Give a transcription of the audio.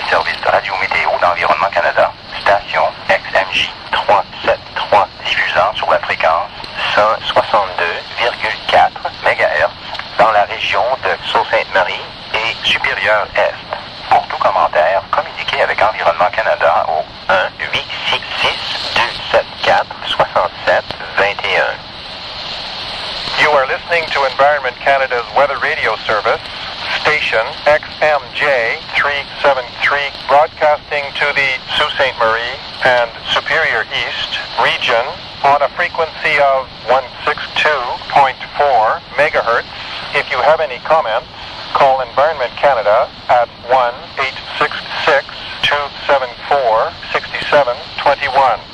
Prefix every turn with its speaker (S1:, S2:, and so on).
S1: service de Radio Météo d'Environnement Canada. Station XMJ 373 diffusant sur la fréquence 162,4 MHz dans la région de Sault-Sainte-Marie et Supérieur-Est. Pour tout commentaire, communiquez avec Environnement Canada au 1-866-274-6721.
S2: You are listening to Environment Canada's Weather Radio Service, station XMJ 373, broadcasting to the Sault Ste. Marie and Superior East region on a frequency of 162.4 megahertz. If you have any comments, call Environment Canada at 1-866-274-6721.